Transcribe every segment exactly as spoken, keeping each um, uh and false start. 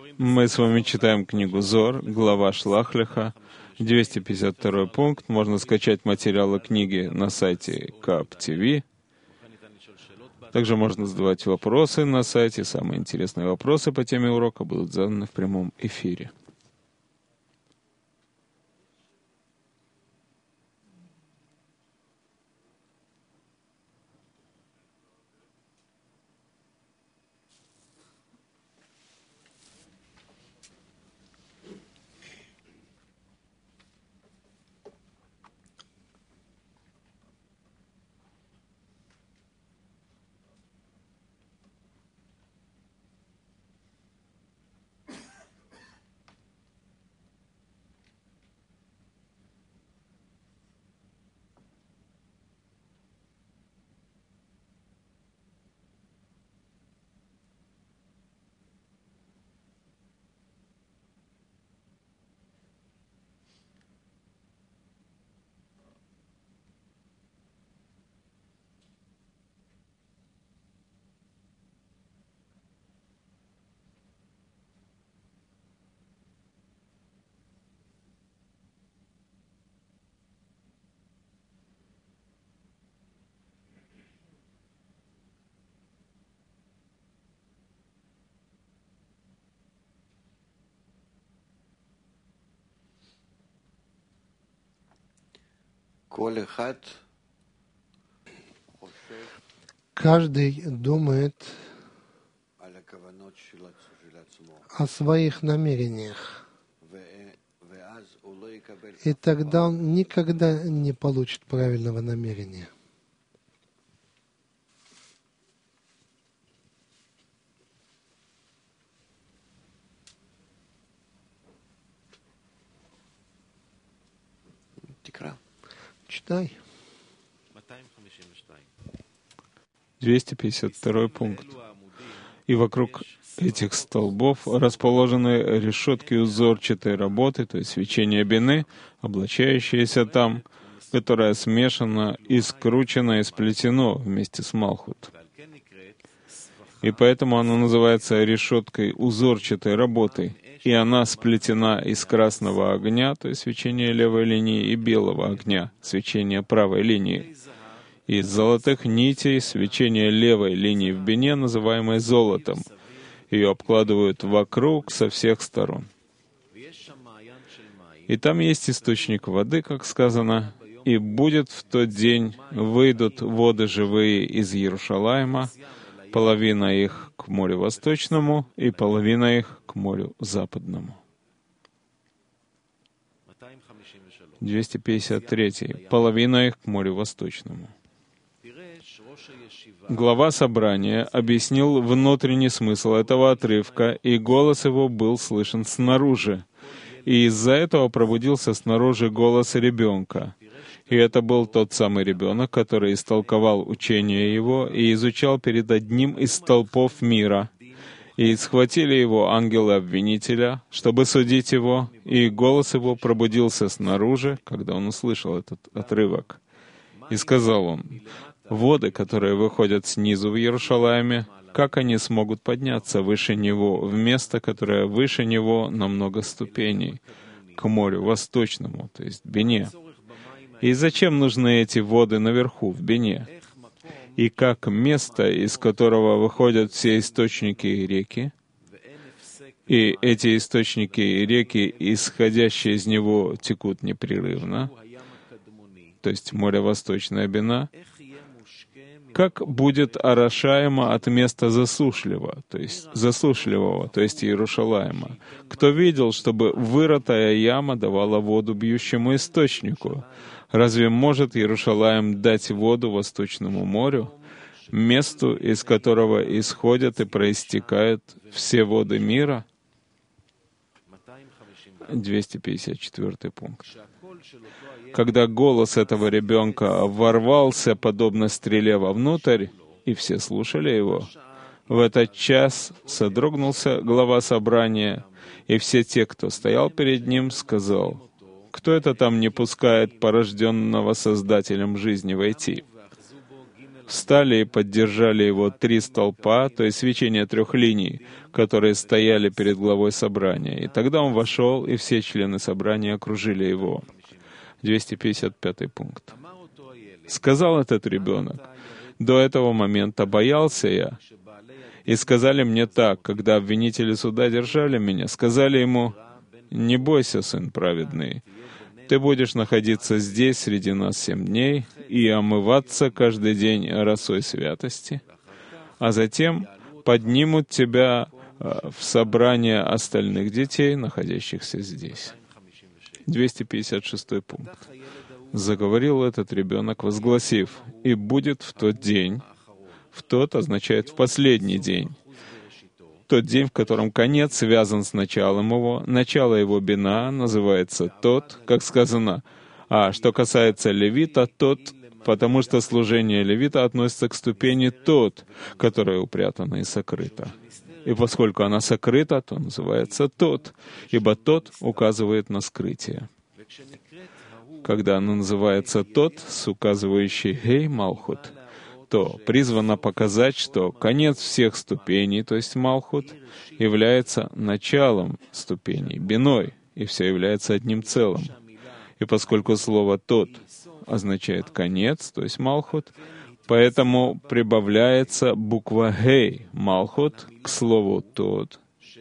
Мы с вами читаем книгу Зор, глава Шлах-Леха, двести пятьдесят второй пункт. Можно скачать материалы книги на сайте Кап ти ви. Также можно задавать вопросы на сайте. Самые интересные вопросы по теме урока будут заданы в прямом эфире. Каждый думает о своих намерениях, и тогда он никогда не получит правильного намерения. Читай. двести пятьдесят второй пункт. И вокруг этих столбов расположены решетки узорчатой работы, то есть свечение бины, облачающееся там, которое смешано и скручено и сплетено вместе с Малхут. И поэтому оно называется решеткой узорчатой работы, и она сплетена из красного огня, то есть свечение левой линии, и белого огня, свечение правой линии. Из золотых нитей свечение левой линии в бине, называемой золотом. Ее обкладывают вокруг со всех сторон. И там есть источник воды, как сказано, и будет в тот день выйдут воды живые из Иерушалайма, половина их к морю Восточному и половина их к морю Западному. двести пятьдесят три. Половина их к морю Восточному. Глава собрания объяснил внутренний смысл этого отрывка, и голос его был слышен снаружи. И из-за этого пробудился снаружи голос ребенка. И это был тот самый ребенок, который истолковал учение его и изучал перед одним из столпов мира. И схватили его ангелы-обвинителя, чтобы судить его, и голос его пробудился снаружи, когда он услышал этот отрывок. И сказал он: «Воды, которые выходят снизу в Иерушалайме, как они смогут подняться выше него, в место, которое выше него на много ступеней, к морю Восточному, то есть Бине? И зачем нужны эти воды наверху, в Бине? И как место, из которого выходят все источники и реки, и эти источники и реки, исходящие из него, текут непрерывно, то есть море Восточная Бина, как будет орошаемо от места засушливого, то есть засушливого, то есть Иерушалайма? Кто видел, чтобы вырытая яма давала воду бьющему источнику? Разве может Иерушалаим дать воду Восточному морю, месту, из которого исходят и проистекают все воды мира?» двести пятьдесят четвёртый пункт. Когда голос этого ребенка ворвался, подобно стреле, вовнутрь, и все слушали его, в этот час содрогнулся глава собрания, и все те, кто стоял перед ним, сказал: «Кто это там не пускает порожденного Создателем жизни войти?» Встали и поддержали его три столпа, то есть свечение трех линий, которые стояли перед главой собрания. И тогда он вошел, и все члены собрания окружили его. двести пятьдесят пятый пункт. Сказал этот ребенок: «До этого момента боялся я». И сказали мне так, когда обвинители суда держали меня, сказали ему: «Не бойся, сын праведный, ты будешь находиться здесь среди нас семь дней и омываться каждый день росой святости, а затем поднимут тебя в собрание остальных детей, находящихся здесь». двести пятьдесят шестой пункт. Заговорил этот ребенок, возгласив: «И будет в тот день». В тот означает в последний день. Тот день, в котором конец связан с началом его, начало его бина называется тот, как сказано. А что касается левита, тот, потому что служение левита относится к ступени тот, которая упрятана и сокрыта. И поскольку она сокрыта, то называется тот, ибо тот указывает на скрытие. Когда она называется тот, с указывающей «гей Малхут», то призвано показать, что конец всех ступеней, то есть Малхут, является началом ступеней, биной, и все является одним целым. И поскольку слово «тот» означает «конец», то есть Малхут, поэтому прибавляется буква «гей» Малхут к слову «тот»,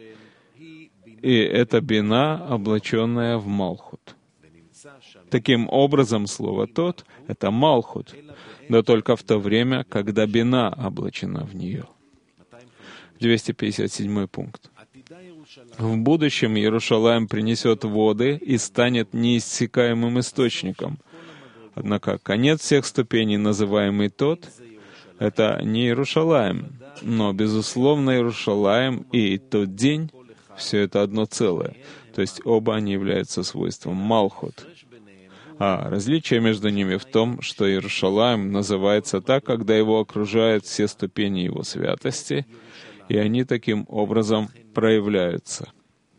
и это бина, облаченная в Малхут. Таким образом, слово «тот» — это Малхут, но только в то время, когда бина облачена в нее. двести пятьдесят седьмой пункт. В будущем Иерушалаим принесет воды и станет неиссякаемым источником. Однако конец всех ступеней, называемый тот, это не Иерушалаим, но, безусловно, Иерушалаим и тот день — все это одно целое, то есть оба они являются свойством Малхут. А различие между ними в том, что Иерушалаим называется так, когда его окружают все ступени его святости, и они таким образом проявляются.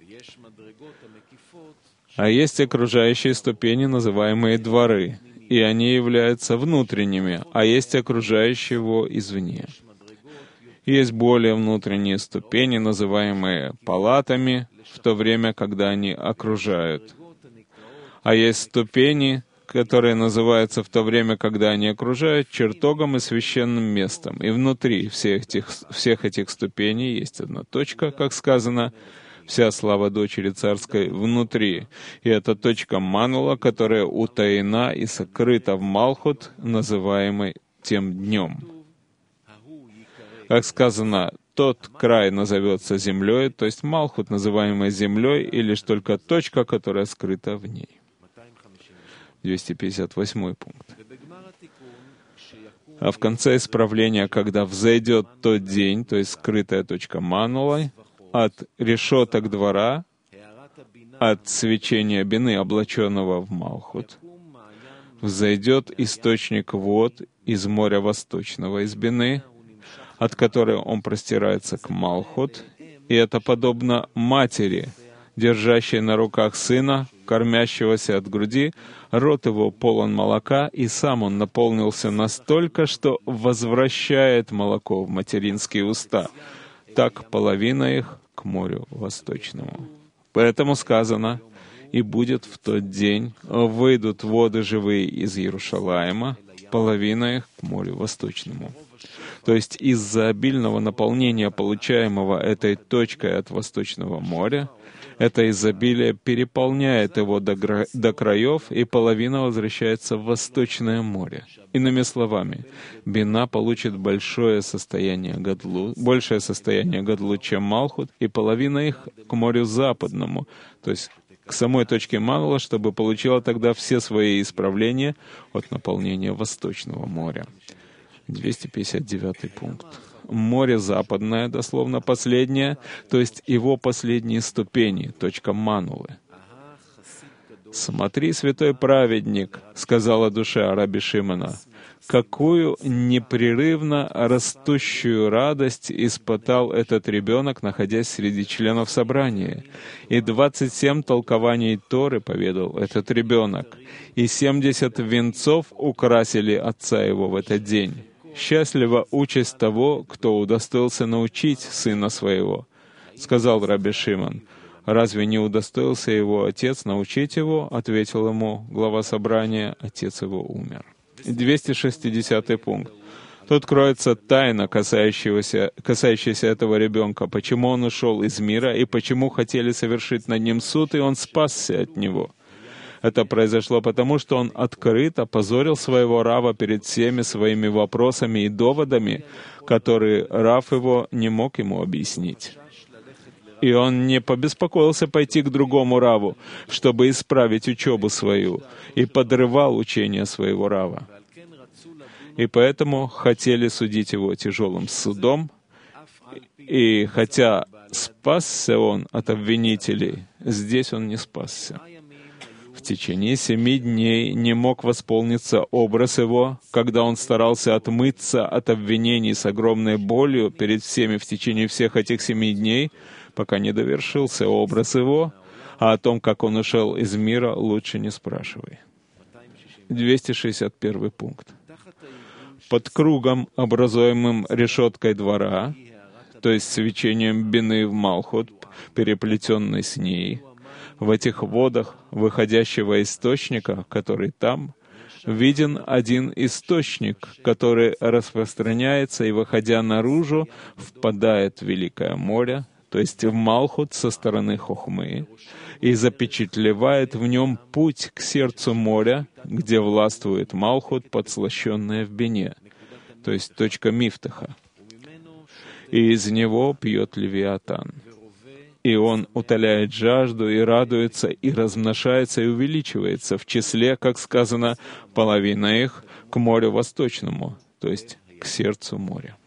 А есть окружающие ступени, называемые дворы, и они являются внутренними, а есть окружающие его извне. Есть более внутренние ступени, называемые палатами, в то время, когда они окружают. А есть ступени, которые называются в то время, когда они окружают, чертогом и священным местом. И внутри всех этих, всех этих ступеней есть одна точка, как сказано, «Вся слава дочери царской внутри». И это точка Манула, которая утаена и сокрыта в Малхут, называемой тем днем. Как сказано, тот край назовется землей, то есть Малхут, называемый землей, и лишь только точка, которая скрыта в ней. двести пятьдесят восьмой пункт. А в конце исправления, когда взойдет тот день, то есть скрытая точка Манула, от решеток двора, от свечения бины, облаченного в Малхут, взойдет источник вод из моря восточного, из бины, от которой он простирается к Малхут, и это подобно матери, держащей на руках сына, кормящегося от груди, рот его полон молока, и сам он наполнился настолько, что возвращает молоко в материнские уста. Так половина их к морю восточному. Поэтому сказано: «И будет в тот день, выйдут воды живые из Иерушалаима, половина их к морю восточному». То есть из-за обильного наполнения, получаемого этой точкой от Восточного моря, это изобилие переполняет его до, гра... до краев, и половина возвращается в Восточное море. Иными словами, бина получит большое состояние гадлу, большее состояние гадлу, чем Малхут, и половина их к морю Западному, то есть к самой точке Манула, чтобы получила тогда все свои исправления от наполнения Восточного моря. двести пятьдесят девятый пункт. Море Западное, дословно последнее, то есть его последние ступени, точка Манулы. «Смотри, святой праведник», — сказала душа раби Шимона, «какую непрерывно растущую радость испытал этот ребенок, находясь среди членов собрания. И двадцать семь толкований Торы поведал этот ребенок, и семьдесят венцов украсили отца его в этот день». «Счастлива участь того, кто удостоился научить сына своего», — сказал Раби Шимон. «Разве не удостоился его отец научить его?» — ответил ему глава собрания. «Отец его умер». двести шестидесятый пункт. Тут кроется тайна, касающаяся, касающаяся этого ребенка, почему он ушел из мира и почему хотели совершить над ним суд, и он спасся от него. Это произошло потому, что он открыто позорил своего рава перед всеми своими вопросами и доводами, которые рав его не мог ему объяснить. И он не побеспокоился пойти к другому раву, чтобы исправить учебу свою, и подрывал учение своего рава. И поэтому хотели судить его тяжелым судом, и хотя спасся он от обвинителей, здесь он не спасся. В течение семи дней не мог восполниться образ его, когда он старался отмыться от обвинений с огромной болью перед всеми в течение всех этих семи дней, пока не довершился образ его, а о том, как он ушел из мира, лучше не спрашивай. двести шестьдесят первый пункт. Под кругом, образуемым решеткой двора, то есть свечением бины в Малхут, переплетенной с ней, в этих водах выходящего источника, который там, виден один источник, который распространяется и, выходя наружу, впадает в Великое море, то есть в Малхут со стороны Хохмы, и запечатлевает в нем путь к сердцу моря, где властвует Малхут, подслащенная в бине, то есть точка Мифтаха. И из него пьет Левиатан. И он утоляет жажду, и радуется, и размножается, и увеличивается в числе, как сказано, половина их к морю восточному, то есть к сердцу моря.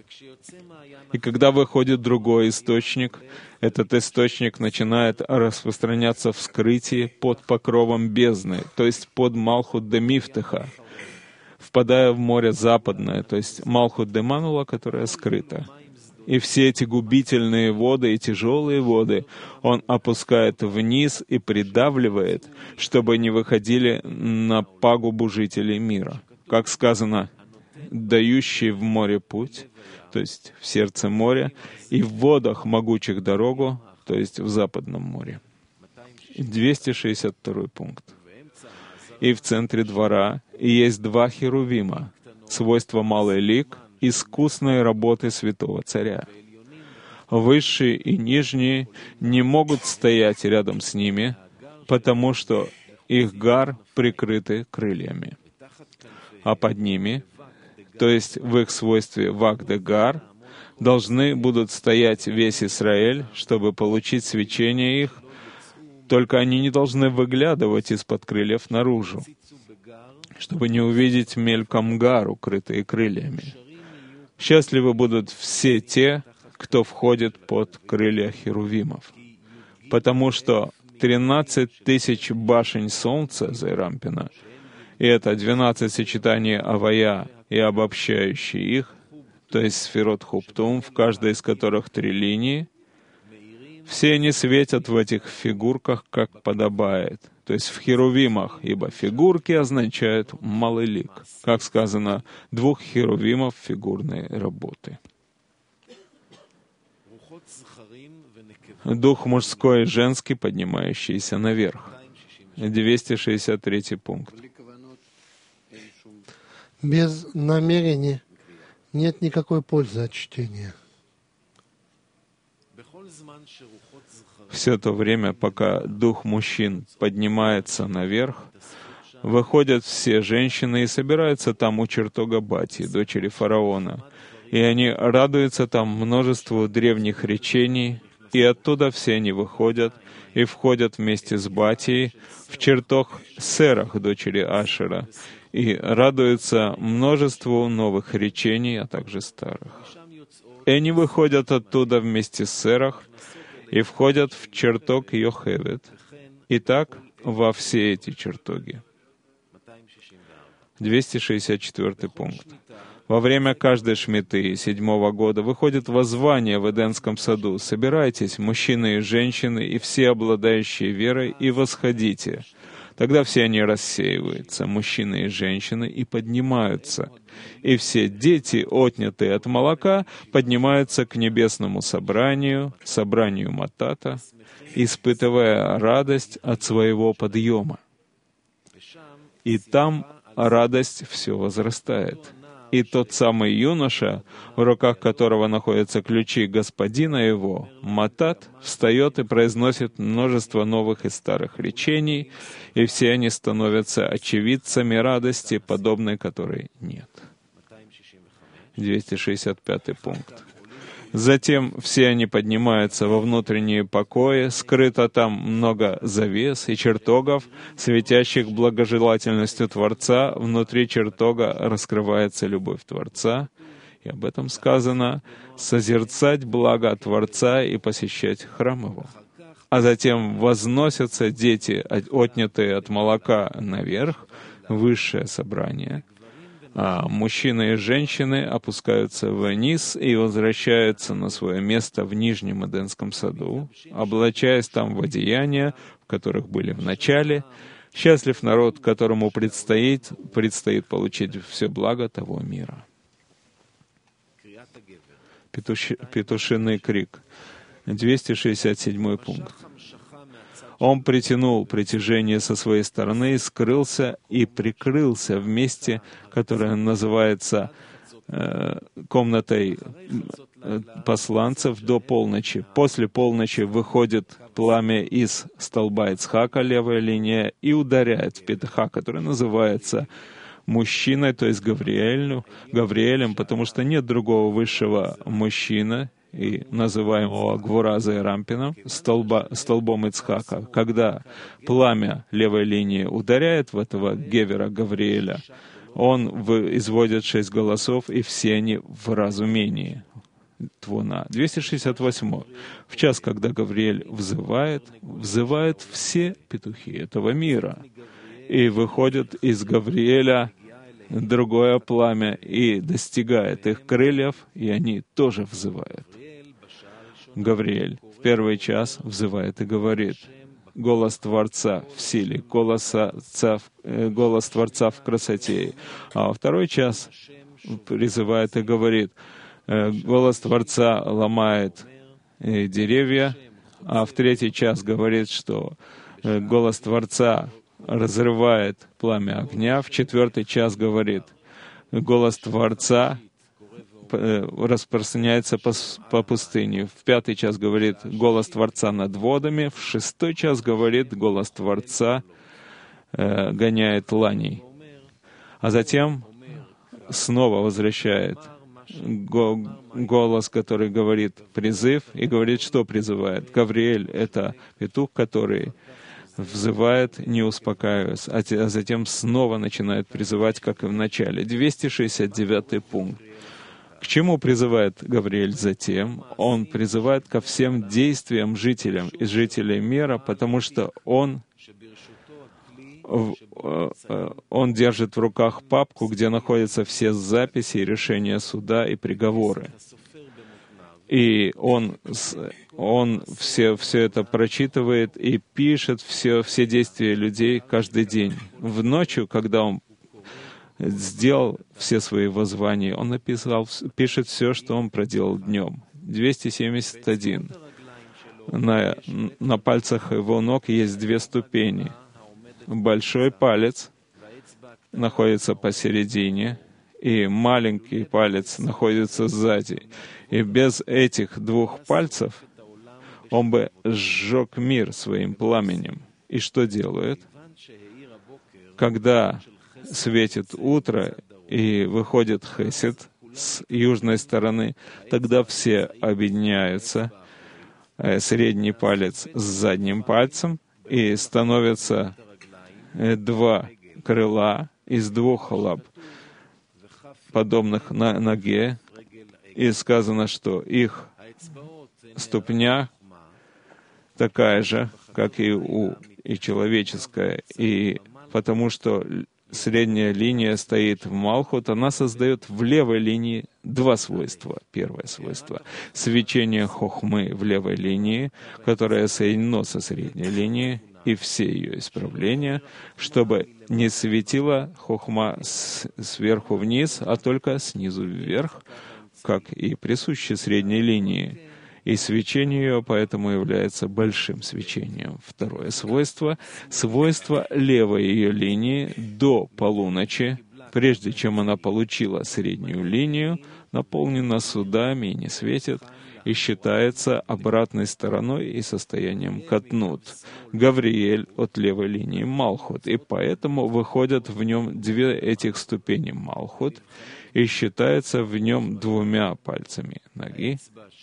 И когда выходит другой источник, этот источник начинает распространяться в скрытии под покровом бездны, то есть под Малхут де Мифтаха, впадая в море западное, то есть Малхут де Манула, которая скрыта. И все эти губительные воды и тяжелые воды он опускает вниз и придавливает, чтобы не выходили на пагубу жителей мира. Как сказано, дающий в море путь, то есть в сердце моря, и в водах могучих дорогу, то есть в западном море. двести шестьдесят второй пункт. И в центре двора есть два херувима, свойство малый лик, искусной работы святого царя. Высшие и нижние не могут стоять рядом с ними, потому что их гар прикрыты крыльями. А под ними, то есть в их свойстве вак-де-гар, должны будут стоять весь Израиль, чтобы получить свечение их, только они не должны выглядывать из-под крыльев наружу, чтобы не увидеть мельком гар, укрытые крыльями. Счастливы будут все те, кто входит под крылья херувимов, потому что тринадцать тысяч башень солнца Зайрампина, и это двенадцать сочетаний авая и обобщающие их, то есть сферот хуптум, в каждой из которых три линии, все они светят в этих фигурках, как подобает, то есть в херувимах, ибо фигурки означают малый лик, как сказано, двух херувимов фигурной работы. Дух мужской и женский, поднимающийся наверх. двести шестьдесят третий пункт. Без намерения нет никакой пользы от чтения. Все то время, пока дух мужчин поднимается наверх, выходят все женщины и собираются там у чертога Бати, дочери фараона, и они радуются там множеству древних речений, и оттуда все они выходят и входят вместе с Батией в чертог Серах, дочери Ашера, и радуются множеству новых речений, а также старых. И они выходят оттуда вместе с Серах и входят в чертог Йохевед. И так во все эти чертоги. двести шестьдесят четвёртый пункт. Во время каждой шмиты седьмого года выходит воззвание в Эдемском саду: «Собирайтесь, мужчины и женщины, и все обладающие верой, и восходите. Тогда все они рассеиваются, мужчины и женщины, и поднимаются. И все дети, отнятые от молока, поднимаются к небесному собранию, собранию Матата, испытывая радость от своего подъема. И там радость все возрастает. И тот самый юноша, в руках которого находятся ключи господина его, Матат, встает и произносит множество новых и старых речений, и все они становятся очевидцами радости, подобной которой нет. двести шестьдесят пятый пункт. Затем все они поднимаются во внутренние покои, скрыто там много завес и чертогов, светящих благожелательностью Творца. Внутри чертога раскрывается любовь Творца, и об этом сказано «созерцать блага Творца и посещать храм Его». А затем возносятся дети, отнятые от молока, наверх, высшее собрание, а мужчины и женщины опускаются вниз и возвращаются на свое место в Нижнем Эдемском саду, облачаясь там в одеяния, в которых были в начале. Счастлив народ, которому предстоит, предстоит получить все благо того мира. Петуши, петушиный крик. двести шестьдесят седьмой пункт. Он притянул притяжение со своей стороны и скрылся и прикрылся в месте, которое называется э, комнатой посланцев до полночи. После полночи выходит пламя из столба Ицхака, левая линия, и ударяет в Петаха, который называется мужчиной, то есть Гавриэлю, Гавриэлем, потому что нет другого высшего мужчины, и называемого Гвураза и Рампином, столба, столбом Ицхака. Когда пламя левой линии ударяет в этого Гевера Гавриэля, он изводит шесть голосов, и все они в разумении. Твуна. двести шестьдесят восьмой. В час, когда Гавриэль взывает, взывают все петухи этого мира, и выходит из Гавриэля другое пламя и достигает их крыльев, и они тоже взывают. Гавриэль в первый час взывает и говорит: «Голос Творца в силе, голос, отца, голос Творца в красоте». А во второй час призывает и говорит: «Голос Творца ломает деревья». А в третий час говорит, что голос Творца разрывает пламя огня. В четвертый час говорит: голос Творца распространяется по, по пустыне. В пятый час говорит: голос Творца над водами. В шестой час говорит: голос Творца э, гоняет ланей. А затем снова возвращает го, голос, который говорит призыв, и говорит, что призывает. Гавриэль — это петух, который взывает, не успокаиваясь, а затем снова начинает призывать, как и в начале. двести шестьдесят девятый пункт. К чему призывает Гавриэль затем? Он призывает ко всем действиям жителям и жителей мира, потому что он, он держит в руках папку, где находятся все записи, решения суда и приговоры. И он, он все, все это прочитывает и пишет все, все действия людей каждый день. В ночью, когда он сделал все свои воззвания, он написал, пишет все, что он проделал днем. двести семьдесят один. На, на пальцах его ног есть две ступени. Большой палец находится посередине, и маленький палец находится сзади. И без этих двух пальцев он бы сжег мир своим пламенем. И что делает? Когда светит утро и выходит Хесед с южной стороны, тогда все объединяются, средний палец с задним пальцем, и становятся два крыла из двух лап, подобных на ноге, и сказано, что их ступня такая же, как и у и человеческая, и потому что средняя линия стоит в Малхут, она создает в левой линии два свойства. Первое свойство — свечение хохмы в левой линии, которое соединено со средней линией, и все ее исправления, чтобы не светила хохма с- сверху вниз, а только снизу вверх, как и присуще средней линии. И свечение ее поэтому является большим свечением. Второе свойство — свойство левой ее линии до полуночи, прежде чем она получила среднюю линию, наполнена судами и не светит, и считается обратной стороной и состоянием катнут. Гавриэль от левой линии Малхут, и поэтому выходят в нем две этих ступени Малхут, и считается в нем двумя пальцами ноги.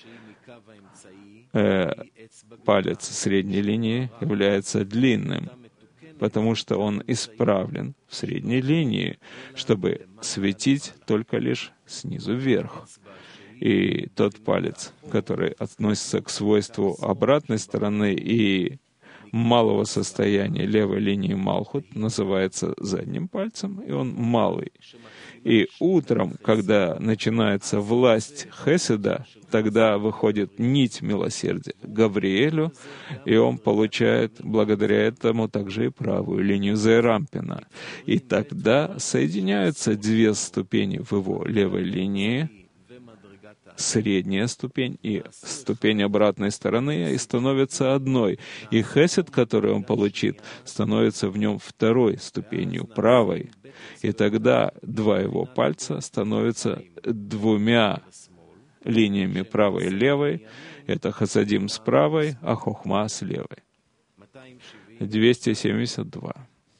Э, палец средней линии является длинным, потому что он исправлен в средней линии, чтобы светить только лишь снизу вверх. И тот палец, который относится к свойству обратной стороны и малого состояния левой линии Малхут, называется задним пальцем, и он малый. И утром, когда начинается власть Хеседа, тогда выходит нить милосердия Гавриэлю, и он получает благодаря этому также и правую линию Зерампина. И тогда соединяются две ступени в его левой линии, средняя ступень и ступень обратной стороны, и становится одной. И хесед, который он получит, становится в нем второй ступенью, правой. И тогда два его пальца становятся двумя линиями правой и левой. Это хасадим с правой, а хохма с левой. двести семьдесят два.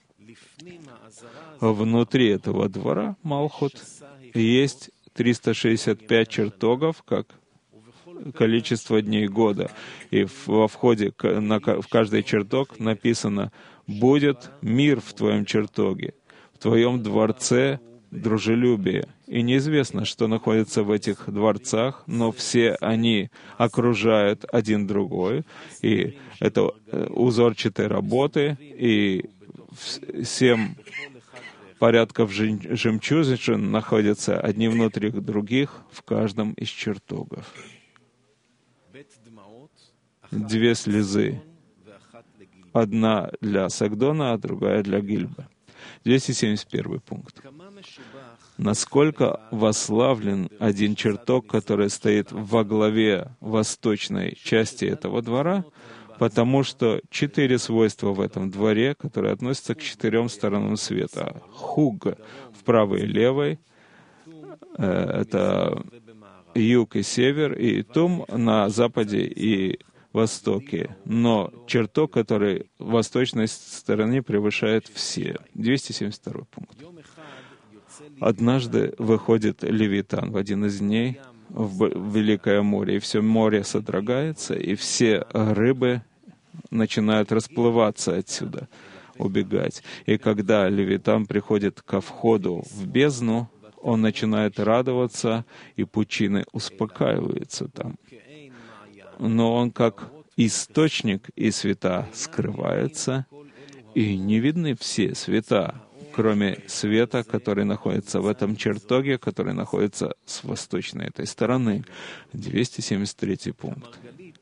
Внутри этого двора Малхут есть триста шестьдесят пять чертогов, как количество дней года. И во входе в каждый чертог написано «Будет мир в твоем чертоге, в твоем дворце дружелюбие». И неизвестно, что находится в этих дворцах, но все они окружают один другой. И это узорчатые работы, и семь порядков жемчужин находятся одни внутри других в каждом из чертогов. Две слезы. Одна для Сагдона, а другая для Гильба. двести семьдесят первый пункт. Насколько восславлен один чертог, который стоит во главе восточной части этого двора, потому что четыре свойства в этом дворе, которые относятся к четырем сторонам света. Хуг в правой и левой, э, это юг и север, и Тум на западе и востоке. Но чертог, который в восточной стороне превышает все. двести семьдесят второй пункт. Однажды выходит Левитан в один из дней в Великое море, и все море содрогается, и все рыбы начинают расплываться отсюда, убегать. И когда Левитан приходит ко входу в бездну, он начинает радоваться, и пучины успокаиваются там. Но он как источник и света скрывается, и не видны все света, кроме света, который находится в этом чертоге, который находится с восточной этой стороны. двести семьдесят третий пункт.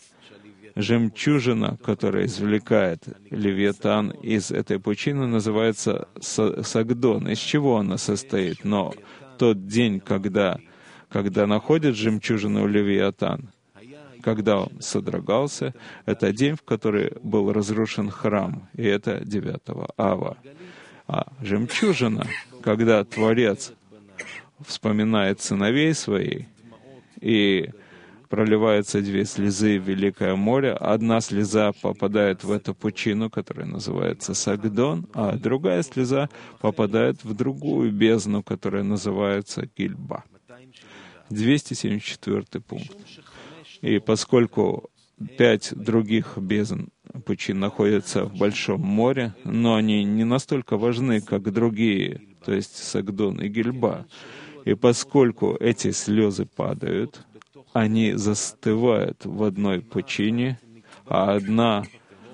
Жемчужина, которая извлекает Левиатан из этой пучины, называется Сагдон. Из чего она состоит? Но тот день, когда, когда находит жемчужину Левиатан, когда он содрогался, это день, в который был разрушен храм, и это девятого ава. А жемчужина, когда Творец вспоминает сыновей своих, и проливаются две слезы в Великое море, одна слеза попадает в эту пучину, которая называется Сагдон, а другая слеза попадает в другую бездну, которая называется Гильба. двести семьдесят четвёртый пункт. И поскольку пять других бездн пучин находятся в Большом море, но они не настолько важны, как другие, то есть Сагдон и Гильба. И поскольку эти слезы падают, они застывают в одной пучине, а одна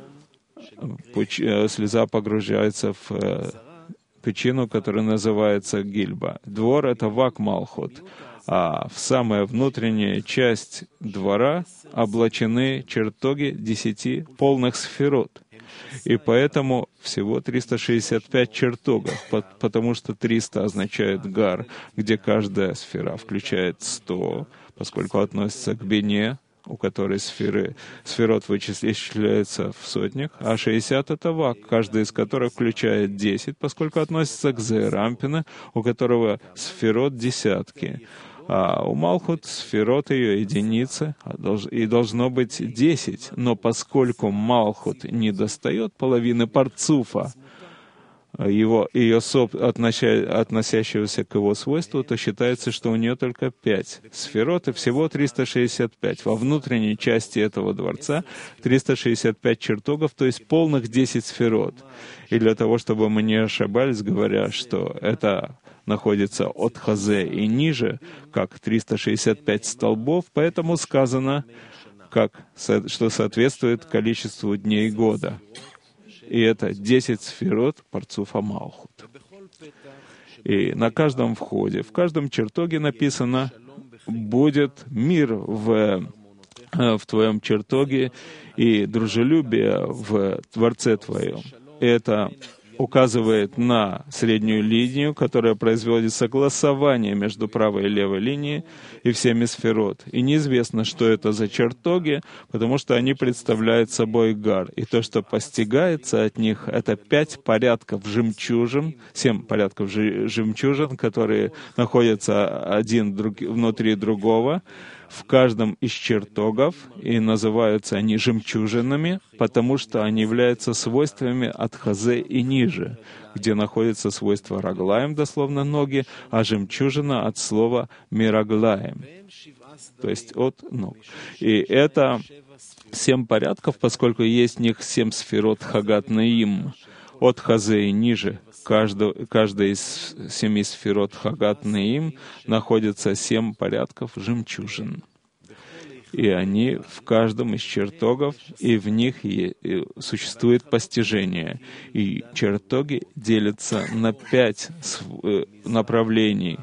пуч... слеза погружается в пучину, которая называется Гильба. Двор — это Вак Малхут, а в самая внутренняя часть двора облачены чертоги десяти полных сферот. И поэтому всего триста шестьдесят пять чертогов, потому что триста означает гар, где каждая сфера включает сто, поскольку относится к бине, у которой сферы, сферот вычисляются в сотнях, а шестьдесят — это вак, каждая из которых включает десять, поскольку относится к зерампина, у которого сферот десятки. А у Малхут сферот ее единицы, и должно быть десять. Но поскольку Малхут не достает половины парцуфа, его, ее соп, относя, относящегося к его свойству, то считается, что у нее только пять сферот, и всего триста шестьдесят пять. Во внутренней части этого дворца триста шестьдесят пять чертогов, то есть полных десять сферот. И для того, чтобы мы не ошибались, говоря, что это находится от Хазе и ниже, как триста шестьдесят пять столбов, поэтому сказано, как, что соответствует количеству дней года. И это десять сферот парцуфа Малхут. И на каждом входе, в каждом чертоге написано: «Будет мир в, в твоем чертоге и дружелюбие в дворце твоем». И это указывает на среднюю линию, которая производит согласование между правой и левой линией и всеми сферот. И неизвестно, что это за чертоги, потому что они представляют собой гар. И то, что постигается от них, это пять порядков жемчужин, семь порядков жемчужин, которые находятся один друг, внутри другого, в каждом из чертогов, и называются они жемчужинами, потому что они являются свойствами от хазе и ниже, где находится свойство раглаем, дословно ноги, а жемчужина от слова мираглаем, то есть от ног. И это семь порядков, поскольку есть в них семь сферот хагат наим, от хазе и ниже. Каждый, каждая из семи сферот хагат наим находится семь порядков жемчужин. И они в каждом из чертогов, и в них и, и существует постижение. И чертоги делятся на пять направлений,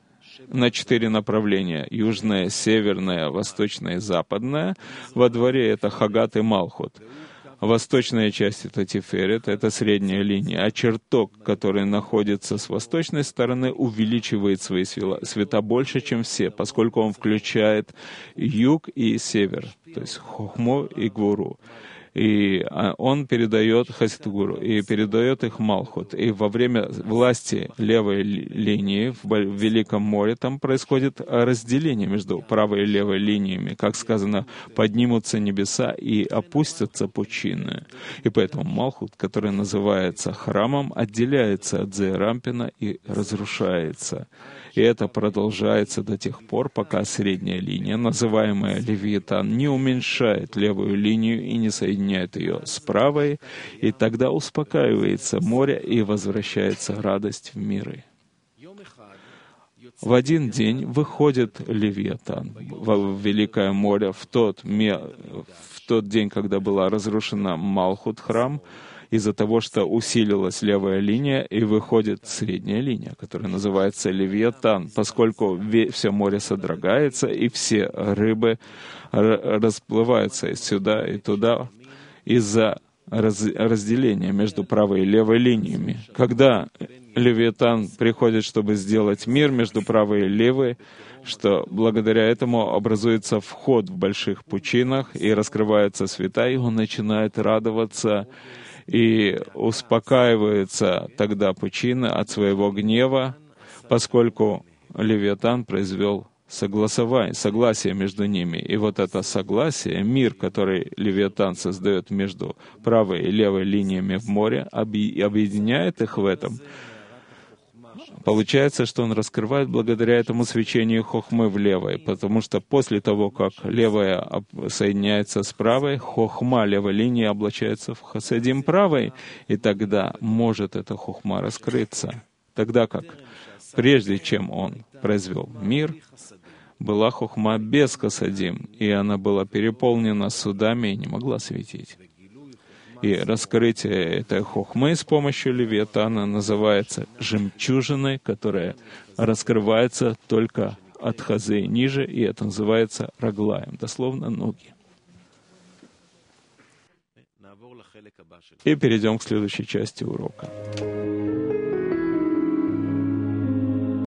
на четыре направления: южное, северное, восточное и западное. Во дворе это Хагат и Малхут. Восточная часть — это Тиферет, это средняя линия, а чертог, который находится с восточной стороны, увеличивает свои света больше, чем все, поскольку он включает юг и север, то есть Хохму и Гвуру. И он передает Хасидгуру, и передает их Малхут. И во время власти левой линии в Великом море там происходит разделение между правой и левой линиями. Как сказано, поднимутся небеса и опустятся пучины. И поэтому Малхут, который называется храмом, отделяется от Зерампина и разрушается. И это продолжается до тех пор, пока средняя линия, называемая Левиатан, не уменьшает левую линию и не соединяет ее с правой, и тогда успокаивается море и возвращается радость в миры. В один день выходит Левиатан в Великое море в тот, в тот день, когда была разрушена Малхут, храм, из-за того, что усилилась левая линия, и выходит средняя линия, которая называется Левиатан, поскольку все море содрогается, и все рыбы расплываются сюда и туда из-за раз, разделения между правой и левой линиями. Когда Левиатан приходит, чтобы сделать мир между правой и левой, что благодаря этому образуется вход в больших пучинах, и раскрываются света, и он начинает радоваться, и успокаивается тогда пучина от своего гнева, поскольку Левиатан произвел согласование, согласие между ними. И вот это согласие, мир, который Левиатан создает между правой и левой линиями в море, объединяет их в этом. Получается, что он раскрывает благодаря этому свечению хохмы в левой, потому что после того, как левая соединяется с правой, хохма левой линии облачается в хасадим правой, и тогда может эта хохма раскрыться. Тогда как прежде чем он произвел мир, была хохма без хасадим, и она была переполнена судами и не могла светить. И раскрытие этой хохмы с помощью Левиатана называется жемчужиной, которая раскрывается только от хазы ниже, и это называется раглаем, дословно ноги. И перейдем к следующей части урока.